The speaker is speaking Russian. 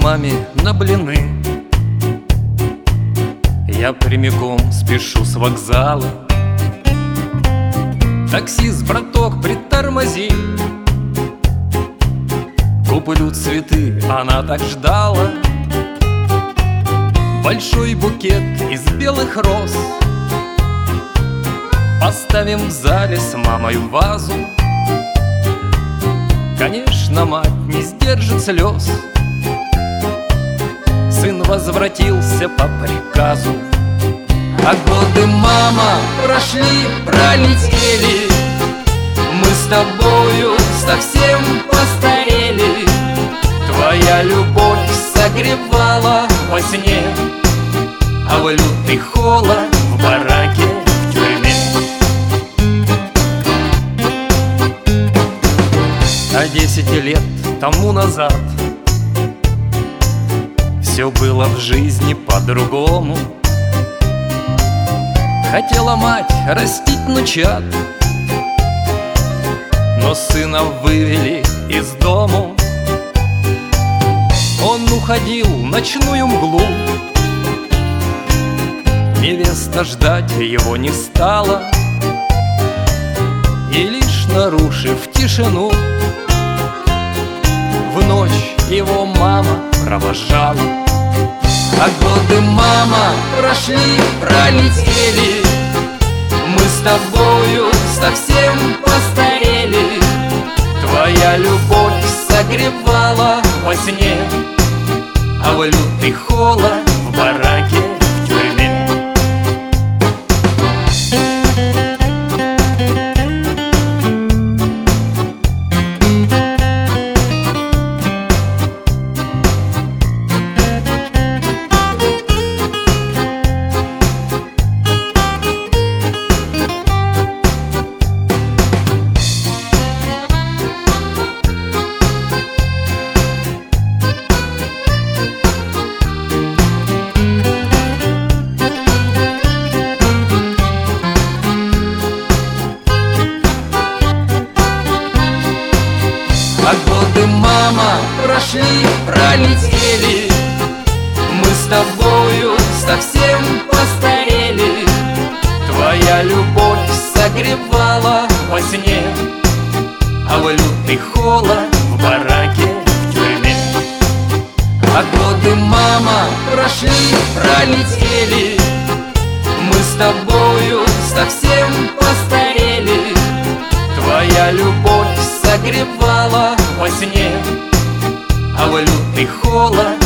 маме на блины. Я прямиком спешу с вокзала. Таксист, браток, притормози. Куплю цветы, она так ждала. Большой букет из белых роз поставим в зале с мамой в вазу. Конечно, мать не сдержит слез. Сын возвратился по приказу. А годы, мама, прошли, пролетели. Мы с тобою совсем постарели. Твоя любовь согревала во сне, а в лютый холод в бараке, в тюрьме. А 10 лет тому назад все было в жизни по-другому. Хотела мать растить внучат, но сына вывели из дому. Он уходил в ночную мглу. Невеста ждать его не стала, и лишь нарушив тишину, в ночь его мама провожала. А годы, мама, прошли, пролетели. Мы с тобою совсем постарели. Твоя любовь согревала во сне, а в лютый холод в бараке, в тюрьме. А годы, мама, прошли, пролетели. Мы с тобою совсем постарели. Твоя любовь согревала во сне, а в лютый холод в бараке, в тюрьме. А годы, мама, прошли, пролетели. Мы с тобою совсем постарели. Твоя любовь согревала во сне, а в лютый холод